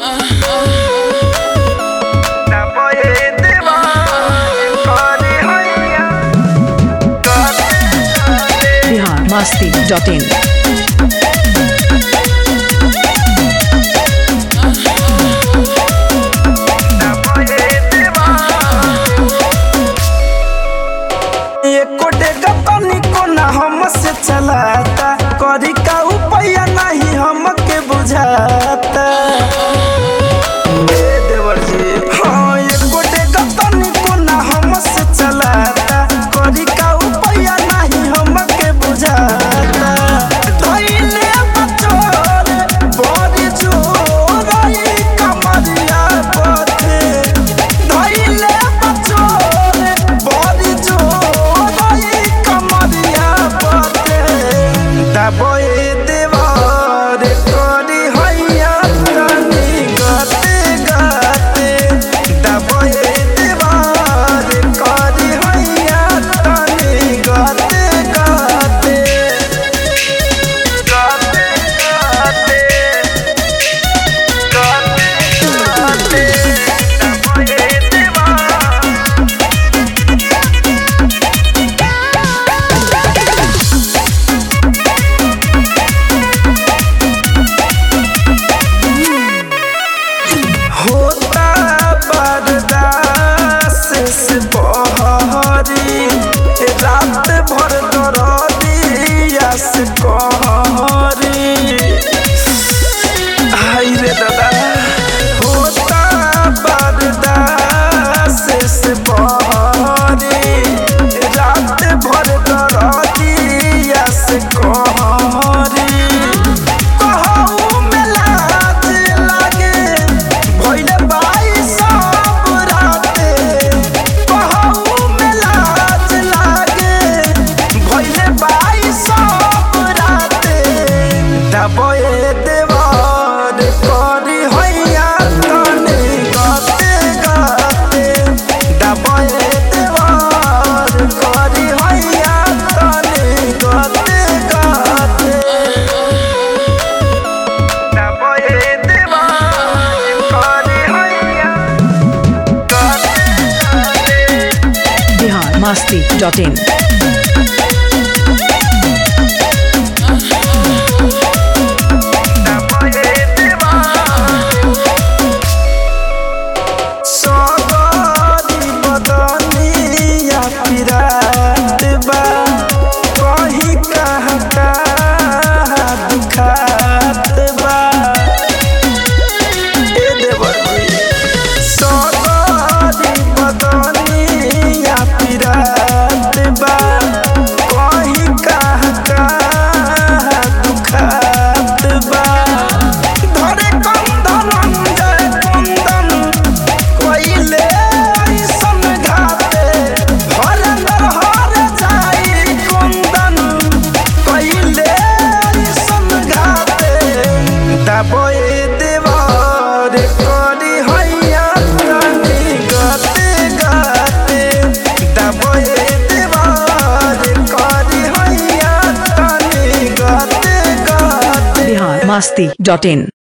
biharmasti.in हमसे चलाता करी का उपाया नहीं हमके बुझाता देवर जी हाँ एको डेगा तनिको ना हमसे चलाता करी का उपाया नहीं हमके बुझाता धइले बचोर बड़ी जोर आई कमरिया पथे धइले बचोर बड़ी जोर आई कमरिया बोए देवार करी हैया रानी गाते गाते दबोए देवार करी हैया रानी गाते गाते गाते गाते गाते दबोए देवार होता बर्दाश्त से बहरी रात भर दरदिया से कहरी हाय रे दादा होता बर्दाश्त से बहरी रात भर दरदिया से कहरी दबोए देवार करी हैया तनी गाते गाते दबोए देवार करी हैया तनी गाते गाते दबोए देवार करी हैया गाते गाते biharmasti.in दबोए देवार करी हैया रानी गाते गाते दबोए देवार करी हैया रानी गाते गाते biharmasti.in